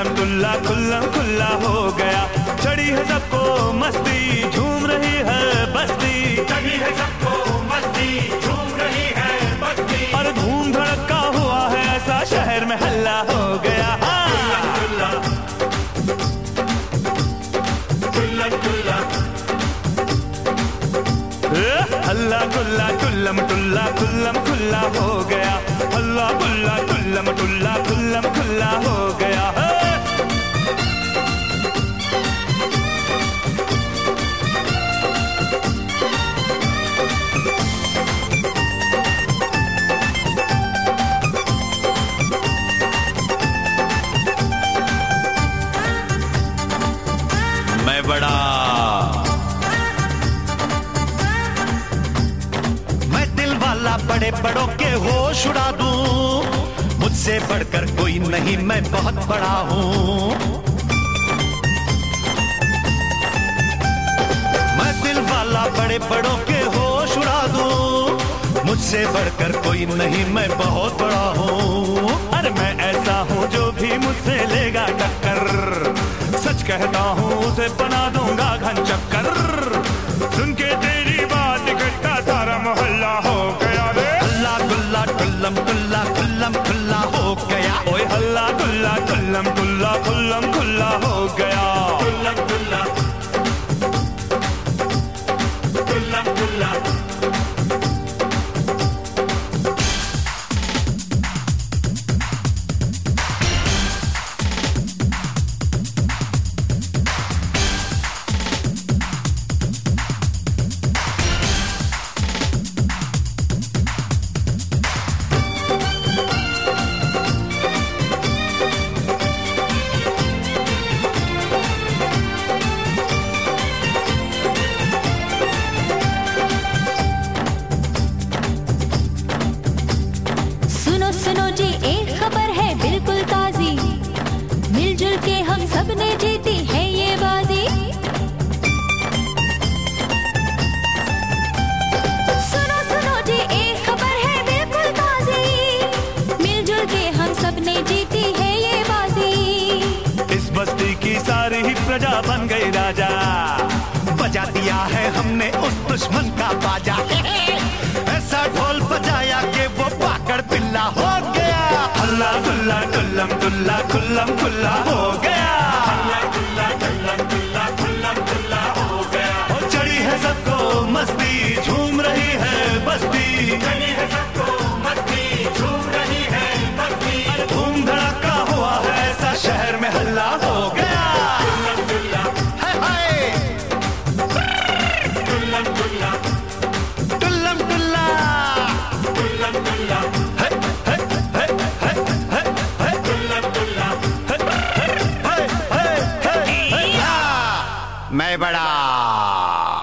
टुल्लम टुल्ला खुल्लम खुल्ला हो गया। चढ़ी है सबको मस्ती, झूम रही है बस्ती। चढ़ी है सबको मस्ती, झूम रही है बस्ती। और धूम धड़का हुआ है ऐसा शहर में हल्ला हो गया। हल्ला गुल्ला टुल्लम टुल्ला खुल्लम खुल्ला हो गया। हल्ला गुल्ला टुल्लम टुल्ला खुल्लम खुल्ला हो गया। मैं बड़ा बड़े बड़ों के होश उड़ा दूं, मुझसे बढ़कर कोई नहीं, मैं बहुत बड़ा हूं। मैं दिल वाला बड़े बड़ों के होश उड़ा दूं, मुझसे बढ़कर कोई नहीं, मैं बहुत बड़ा हूं। अरे मैं ऐसा हूँ जो भी मुझसे लेगा टक्कर, सच कहता हूँ उसे बना दूंगा घन चक्कर। सुन के तेरी बात इकट्ठा सारा मोहल्ला हो गया। हल्ला गुल्ला टुल्लम टुल्ला खुल्लम खुल्ला हो गया। ओए हल्ला गुल्ला टुल्लम टुल्ला खुल्लम खुल्ला हो गया। टुल्लम टुल्ला टुल्लम टुल्ला। सुनो जी एक खबर है बिल्कुल ताजी, मिलजुल के हम सब ने जीती है ये बाजी। सुनो जी एक खबर है बिल्कुल ताजी, मिलजुल के हम सब ने जीती है ये बाजी। इस बस्ती की सारी ही प्रजा बन गई राजा, बजा दिया है हमने उस दुश्मन का बाजा। ऐसा ढोल बजाया कि वो पाकड़ पिल्ला हो गया। हल्ला गुल्ला टुल्लम टुल्ला खुल्लम खुल्ला हो गया। हल्ला गुल्ला टुल्लम टुल्ला खुल्लम खुल्ला हो गया। और चढ़ी है सबको मस्ती, झूम रही है बस्ती। चढ़ी है सबको मस्ती, झूम रही है बस्ती। धूम धड़का हुआ है ऐसा शहर में हल्ला हो गया। टुल्लम टुल्ला हाय टुल्लम टुल्ला टुल्लम टुल्ला टुल्लम टुल्ला मैं बड़ा।